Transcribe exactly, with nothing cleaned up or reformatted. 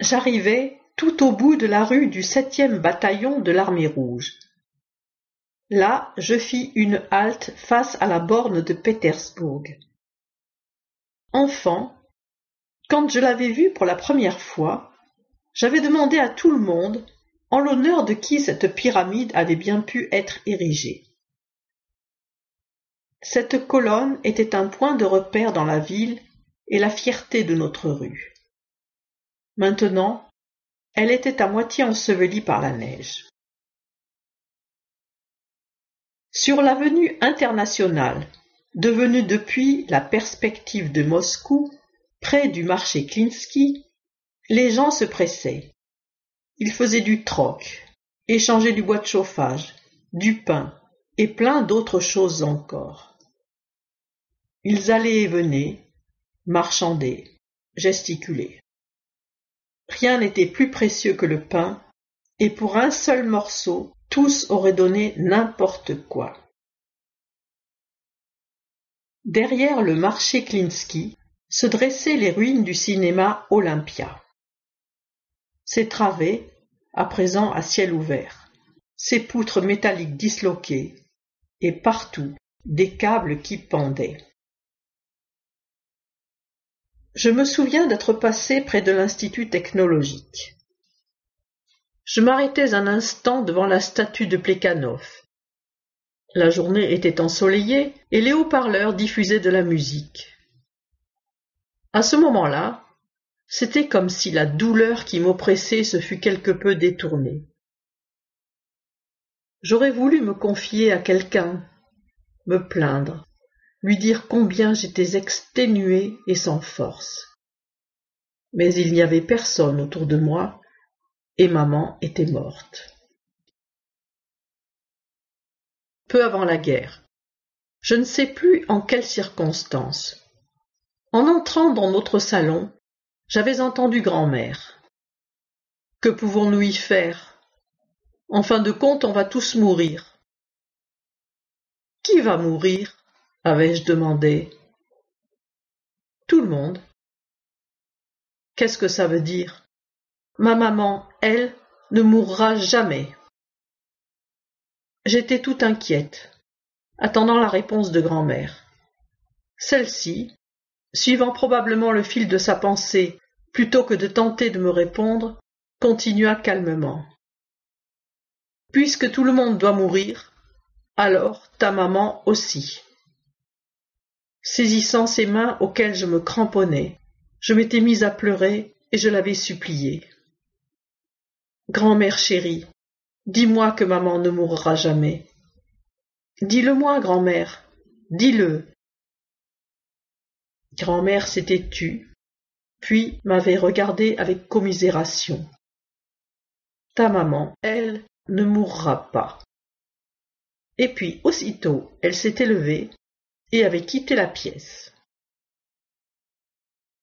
J'arrivai tout au bout de la rue du septième bataillon de l'armée rouge. Là, je fis une halte face à la borne de Pétersbourg. Enfant, quand je l'avais vue pour la première fois, j'avais demandé à tout le monde en l'honneur de qui cette pyramide avait bien pu être érigée. Cette colonne était un point de repère dans la ville et la fierté de notre rue. Maintenant, elle était à moitié ensevelie par la neige. Sur l'avenue internationale, devenue depuis la perspective de Moscou, près du marché Klinsky, les gens se pressaient. Ils faisaient du troc, échangeaient du bois de chauffage, du pain et plein d'autres choses encore. Ils allaient et venaient, marchandaient, gesticulaient. Rien n'était plus précieux que le pain, et pour un seul morceau, tous auraient donné n'importe quoi. Derrière le marché Klinsky se dressaient les ruines du cinéma Olympia. Ses travées, à présent à ciel ouvert, ses poutres métalliques disloquées, et partout des câbles qui pendaient. Je me souviens d'être passé près de l'Institut technologique. Je m'arrêtais un instant devant la statue de Plekhanov. La journée était ensoleillée et les haut-parleurs diffusaient de la musique. À ce moment-là, c'était comme si la douleur qui m'oppressait se fût quelque peu détournée. J'aurais voulu me confier à quelqu'un, me plaindre, lui dire combien j'étais exténué et sans force. Mais il n'y avait personne autour de moi et maman était morte. Peu avant la guerre, je ne sais plus en quelles circonstances. En entrant dans notre salon, j'avais entendu grand-mère. Que pouvons-nous y faire? En fin de compte, on va tous mourir. Qui va mourir? Avais-je demandé. Tout le monde. Qu'est-ce que ça veut dire? Ma maman, elle, ne mourra jamais. J'étais tout inquiète, attendant la réponse de grand-mère. Celle-ci, suivant probablement le fil de sa pensée, plutôt que de tenter de me répondre, continua calmement. Puisque tout le monde doit mourir, alors ta maman aussi. Saisissant ses mains auxquelles je me cramponnais, je m'étais mise à pleurer et je l'avais suppliée. Grand-mère chérie, dis-moi que maman ne mourra jamais. Dis-le-moi, grand-mère, dis-le. Grand-mère s'était tue, puis m'avait regardé avec commisération. Ta maman, elle, ne mourra pas. Et puis, aussitôt, elle s'était levée et avait quitté la pièce.